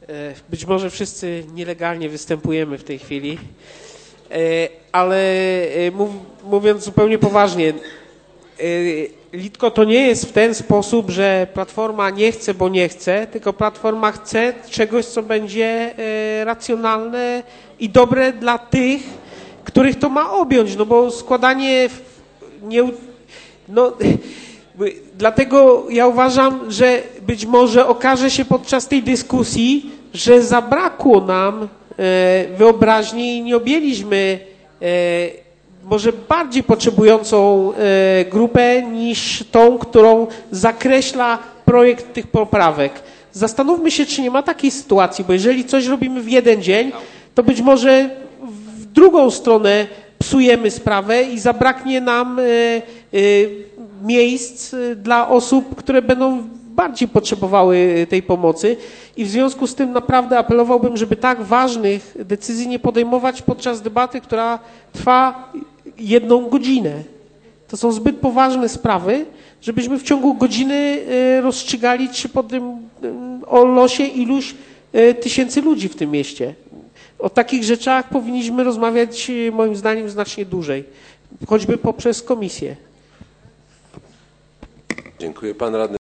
Być może wszyscy nielegalnie występujemy w tej chwili, ale mówiąc zupełnie poważnie, Litko to nie jest w ten sposób, że Platforma nie chce, bo nie chce, tylko Platforma chce czegoś, co będzie racjonalne i dobre dla tych, których to ma objąć, no bo składanie dlatego ja uważam, że być może okaże się podczas tej dyskusji, że zabrakło nam wyobraźni i nie objęliśmy może bardziej potrzebującą grupę niż tą, którą zakreśla projekt tych poprawek. Zastanówmy się, czy nie ma takiej sytuacji, bo jeżeli coś robimy w jeden dzień, to być może w drugą stronę psujemy sprawę i zabraknie nam miejsc dla osób, które będą bardziej potrzebowały tej pomocy i w związku z tym naprawdę apelowałbym, żeby tak ważnych decyzji nie podejmować podczas debaty, która trwa 1 godzinę. To są zbyt poważne sprawy, żebyśmy w ciągu godziny rozstrzygali, czy o losie iluś tysięcy ludzi w tym mieście. O takich rzeczach powinniśmy rozmawiać moim zdaniem znacznie dłużej, choćby poprzez komisję. Dziękuję. Pan radny.